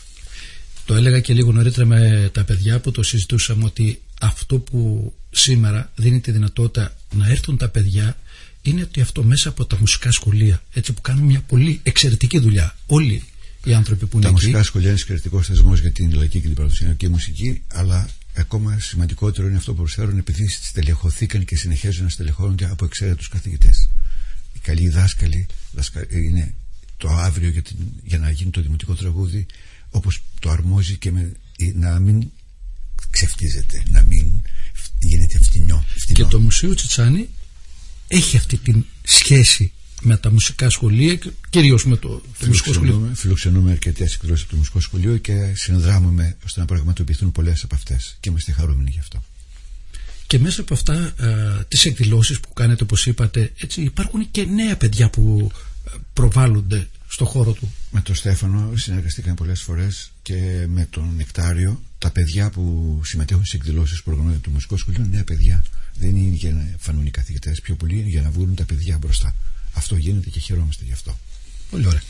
Το έλεγα και λίγο νωρίτερα με τα παιδιά που το συζητούσαμε, ότι αυτό που σήμερα δίνει τη δυνατότητα να έρθουν τα παιδιά είναι ότι αυτό μέσα από τα μουσικά σχολεία, έτσι, που κάνουν μια πολύ εξαιρετική δουλειά όλοι οι άνθρωποι που είναι εκεί. Τα μουσικά σχολεία είναι εξαιρετικός θεσμός για την λαϊκή και την παραδοσιακή μουσική, αλλά ακόμα σημαντικότερο είναι αυτό που προσφέρουν, επειδή στελεχωθήκαν και συνεχίζουν να στελεχώνονται από εξαίρετους καθηγητές. Οι καλοί δάσκαλοι είναι το αύριο για να γίνει το δημοτικό τραγούδι όπως το αρμόζει, και να μην ξεφτίζεται, να μην γίνεται φτηνό. Και το Μουσείο Τσιτσάνι έχει αυτή τη σχέση με τα μουσικά σχολεία, κυρίως με το μουσικό σχολείο. Φιλοξενούμε αρκετές εκδόσεις από το μουσικό σχολείο και συνδράμουμε ώστε να πραγματοποιηθούν πολλές από αυτές, και είμαστε χαρούμενοι γι' αυτό. Και μέσα από αυτά τις εκδηλώσεις που κάνετε, όπως είπατε, έτσι, υπάρχουν και νέα παιδιά που προβάλλονται στο χώρο του. Με τον Στέφανο συνεργαστήκαμε πολλές φορές, και με τον Νεκτάριο. Τα παιδιά που συμμετέχουν στις εκδηλώσεις που οργανώνεται το μουσικό σχολείο είναι νέα παιδιά. Δεν είναι για να φανούν οι καθηγητές, πιο πολύ είναι για να βγουν τα παιδιά μπροστά. Αυτό γίνεται και χαιρόμαστε γι' αυτό. Πολύ ωραία.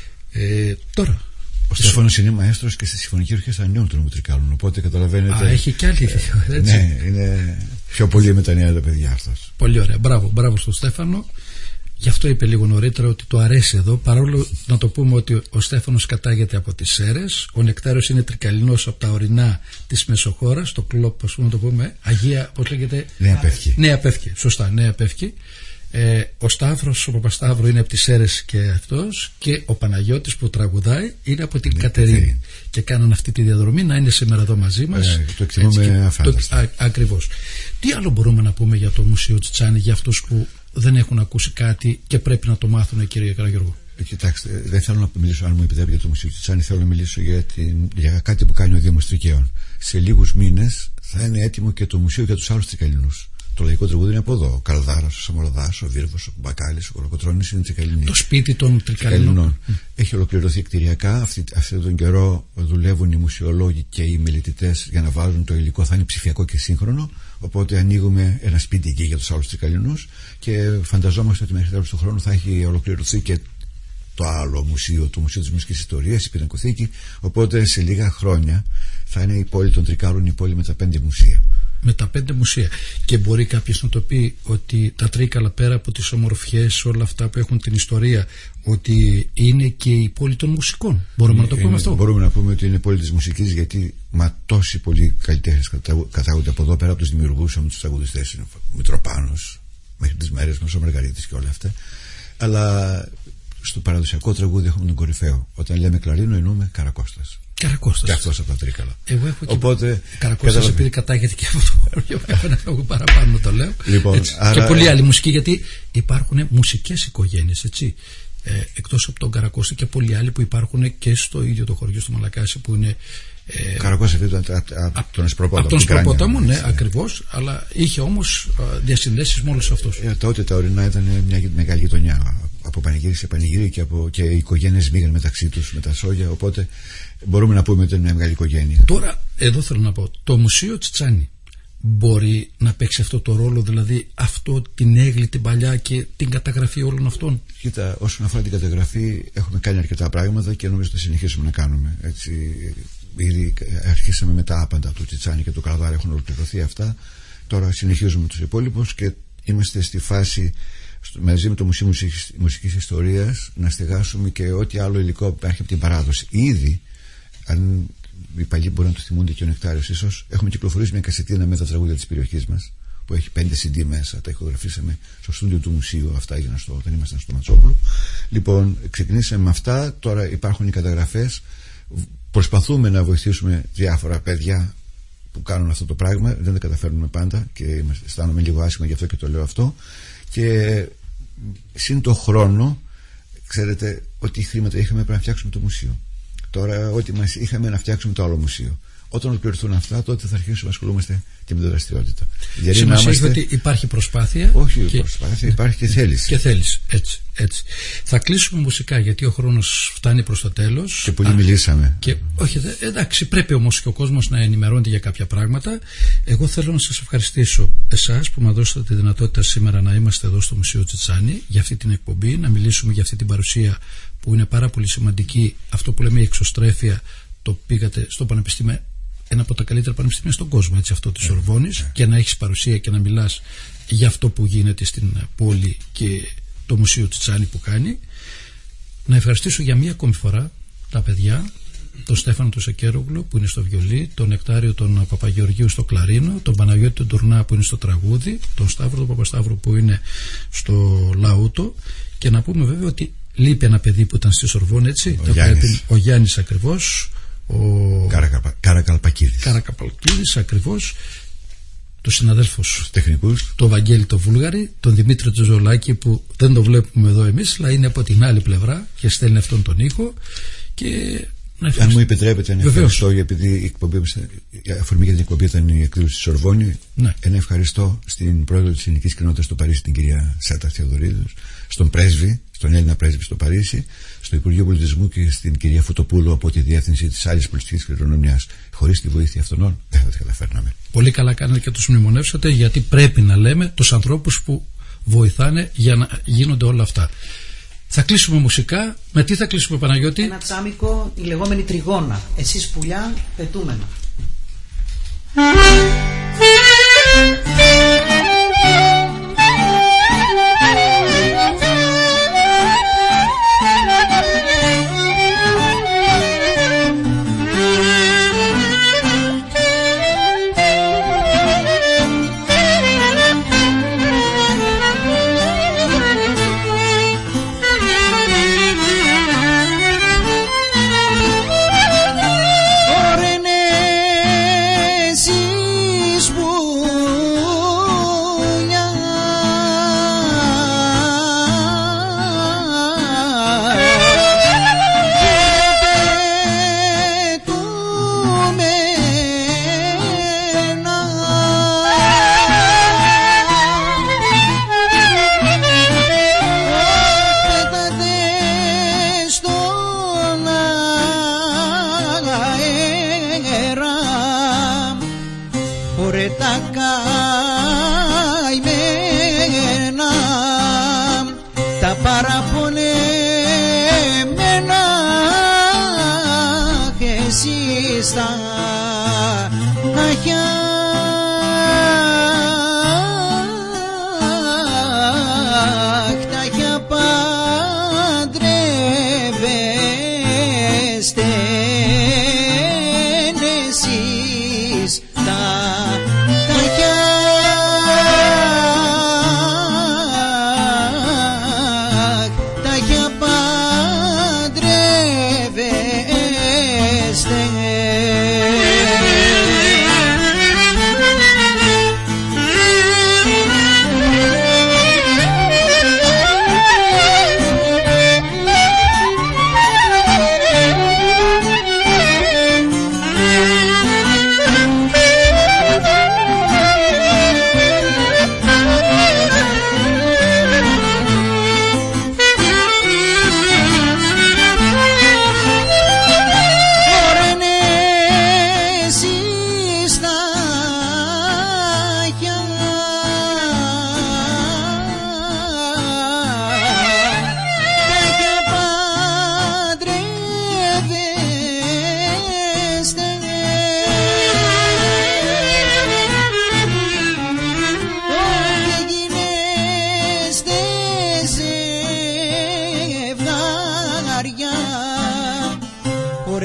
Τώρα, ο Στέφανος είναι μαέστρος και στη Συμφωνική Ορχήστρα Νέων Τρομοτρικάλων, οπότε καταλαβαίνετε. Έχει κι άλλη. Ναι, είναι πιο πολύ με τα νέα τα παιδιά αυτός. Πολύ ωραία. Μπράβο στον Στέφανο. Γι' αυτό είπε λίγο νωρίτερα ότι του αρέσει εδώ, παρόλο να το πούμε ότι ο Στέφανος κατάγεται από τις Σέρρες, ο Νεκτάριος είναι τρικαλινός από τα ορεινά της Μεσοχώρας, το κλόπ, ας πούμε, να το πούμε, Αγία, πώς λέγεται, Νέα Πεύκη. Σωστά, Νέα Πεύκη. Ο Σταύρος, ο Παπασταύρου, είναι από τις Σέρρες και αυτός, και ο Παναγιώτης που τραγουδάει είναι από την Κατερίνη. Και κάναν αυτή τη διαδρομή να είναι σήμερα εδώ μαζί μας. Το εκτιμούμε αφάνταστα. Ακριβώς. Τι άλλο μπορούμε να πούμε για το Μουσείο Τσιτσάνι, για αυτούς που δεν έχουν ακούσει κάτι και πρέπει να το μάθουν, κύριε Καραγιώργο? Κοιτάξτε, δεν θέλω να μιλήσω, αν μου επιτρέπετε, για το Μουσείο Τσιτσάνι. Θέλω να μιλήσω για κάτι που κάνει ο Δήμος Τρικαίων. Σε λίγους μήνες θα είναι έτοιμο και το μουσείο για τους άλλους Τρικαλινούς. Το λαϊκό τραγούδι είναι από εδώ. Ο Καλδάρας, ο Σαμοροδάς, ο Βίρβος, ο Μπακάλης, ο Κολοκοτρώνης είναι Τρικαλινοί. Το σπίτι των Τρικαλινών. Έχει ολοκληρωθεί κτηριακά. Αυτόν τον καιρό δουλεύουν οι μουσιολόγοι και οι μελετητές για να βάλουν το υλικό. Θα είναι ψηφιακό και σύγχρονο. Οπότε ανοίγουμε ένα σπίτι εκεί για τους άλλους Τρικαλινούς, και φανταζόμαστε ότι μέχρι τέλος του χρόνου θα έχει ολοκληρωθεί και το άλλο μουσείο, το Μουσείο της Μουσικής Ιστορίας, η Πινακοθήκη. Οπότε σε λίγα χρόνια θα είναι η πόλη των Τρικάλων η πόλη με τα 5 μουσεία. με τα 5 μουσεία. Και μπορεί κάποιος να το πει ότι τα Τρίκαλα, πέρα από τις ομορφιές, όλα αυτά που έχουν την ιστορία, ότι είναι και η πόλη των μουσικών. Μπορούμε να το πούμε αυτό? Μπορούμε να πούμε ότι είναι πόλη της μουσικής, γιατί τόσοι πολλοί καλλιτέχνες κατάγονται από εδώ, πέρα από τους δημιουργούς, από τους τραγουδιστές, είναι ο Μητροπάνος μέχρι τις μέρες μας, ο Μαργαρίτης και όλα αυτά. Αλλά στο παραδοσιακό τραγούδι έχουμε τον κορυφαίο. Όταν λέμε Κλαρίνο εννοούμε Καρακώστας. Καρακώστας. Και αυτός από τα Τρίκαλα. Εγώ έχω Οπότε, Καρακώστας επειδή κατάγεται και από το χωριό. Έχω παραπάνω το λέω. Λοιπόν, και πολλοί άλλοι μουσικοί, γιατί υπάρχουν μουσικές οικογένειες, έτσι. Εκτός από τον Καρακώστα και πολλοί άλλοι που υπάρχουν και στο ίδιο το χωριό, στο Μαλακάσι, που είναι. Καρακώστα ήταν από τον Εσπροπόταμο. Από τον Εσπροπόταμο, ναι, ακριβώς. Αλλά είχε όμως διασυνδέσεις με όλους αυτούς. Τότε τα ορεινά ήταν μια μεγάλη γειτονιά. Από πανηγύρι σε πανηγύρι και οι οικογένειες μπήκαν μεταξύ τους με τα σόγια. Οπότε μπορούμε να πούμε ότι είναι μια μεγάλη οικογένεια. Τώρα, εδώ θέλω να πω, το Μουσείο Τσιτσάνι μπορεί να παίξει αυτό το ρόλο, δηλαδή αυτό, την έγκλη, την παλιά και την καταγραφή όλων αυτών? Κοίτα, όσον αφορά την καταγραφή, έχουμε κάνει αρκετά πράγματα και νομίζω ότι θα συνεχίσουμε να κάνουμε. Έτσι, ήδη αρχίσαμε με τα άπαντα του Τσιτσάνι και του Καλαδάρη, έχουν ολοκληρωθεί αυτά. Τώρα συνεχίζουμε τους υπόλοιπους και είμαστε στη φάση, μαζί με το Μουσείο Μουσικής Ιστορίας, να στεγάσουμε και ό,τι άλλο υλικό υπάρχει από την παράδοση. Ήδη, αν οι παλιοί μπορούν να το θυμούνται και ο Νεκτάριος ίσως, έχουμε κυκλοφορήσει μια κασετίνα με τα τραγούδια της περιοχής μας, που έχει 5 CD μέσα. Τα ηχογραφήσαμε στο στούντιο του μουσείου, αυτά έγιναν όταν ήμασταν στο Ματσόπουλο. Λοιπόν, ξεκινήσαμε με αυτά. Τώρα υπάρχουν οι καταγραφές. Προσπαθούμε να βοηθήσουμε διάφορα παιδιά που κάνουν αυτό το πράγμα. Δεν τα καταφέρνουμε πάντα και αισθάνομαι λίγο άσχημα, γι' αυτό και το λέω αυτό. Και συν το χρόνο, ξέρετε, ό,τι χρήματα είχαμε πρέπει να φτιάξουμε το μουσείο. Τώρα, ό,τι μας είχαμε να φτιάξουμε το άλλο μουσείο. Όταν ολοκληρωθούν αυτά, τότε θα αρχίσουμε να ασχολούμαστε και με την δραστηριότητα. Σημασία έχει ότι υπάρχει προσπάθεια. Όχι, προσπάθεια, υπάρχει και θέληση. Και θέληση. Έτσι. Θα κλείσουμε μουσικά, γιατί ο χρόνος φτάνει προς το τέλος. Και πολύ μιλήσαμε. Όχι, εντάξει, πρέπει όμως και ο κόσμος να ενημερώνεται για κάποια πράγματα. Εγώ θέλω να σας ευχαριστήσω εσάς που μας δώσατε τη δυνατότητα σήμερα να είμαστε εδώ στο Μουσείο Τσιτσάνι για αυτή την εκπομπή, να μιλήσουμε για αυτή την παρουσία που είναι πάρα πολύ σημαντική. Αυτό που λέμε η εξωστρέφεια, το πήγατε στο Πανεπιστήμιο, ένα από τα καλύτερα πανεπιστήμια στον κόσμο, έτσι, αυτό της Σορβόνης, και να έχεις παρουσία και να μιλάς για αυτό που γίνεται στην πόλη και το Μουσείο Τσιτσάνι που κάνει. Να ευχαριστήσω για μία ακόμη φορά τα παιδιά, τον Στέφανο τον Σεκέρογλου που είναι στο βιολί, τον Νεκτάριο τον Παπαγεωργίου στο κλαρίνο, τον Παναγιώτη τον Τουρνά που είναι στο τραγούδι, τον Σταύρο τον Παπασταύρο που είναι στο λαούτο, και να πούμε βέβαια ότι λείπει ένα παιδί που ήταν στη Σορβόνη, έτσι, ο Γιάννης ακριβώς, ο Καρακαλπακίδης ακριβώς, τους συναδέλφους τεχνικούς, τον Βαγγέλη τον Βούλγαρη, τον Δημήτρη τον Ζωλάκη που δεν το βλέπουμε εδώ εμείς, αλλά είναι από την άλλη πλευρά και στέλνει αυτόν τον ήχο. Και αν μου επιτρέπετε να ευχαριστώ, επειδή η αφορμή για την εκπομπή ήταν η εκδήλωση στη Σορβόνη, ναι. Ένα ευχαριστώ στην πρόεδρο της ελληνικής κοινότητας στο Παρίσι, την κυρία Σάτα Θεοδωρίδου, στον πρέσβη, στον Έλληνα πρέσβη στο Παρίσι, στο Υπουργείο Πολιτισμού και στην κυρία Φωτοπούλου από τη διεύθυνση της άλλης πολιτιστικής κληρονομιάς. Χωρίς τη βοήθεια αυτών δεν θα τα καταφέρναμε. Πολύ καλά κάνετε και τους μνημονεύσατε, γιατί πρέπει να λέμε τους ανθρώπους που βοηθάνε για να γίνονται όλα αυτά. Θα κλείσουμε μουσικά. Με τι θα κλείσουμε, Παναγιώτη? Ένα τσάμικο, η λεγόμενη τριγώνα. Εσείς πουλιά, πετούμενα.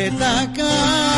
τα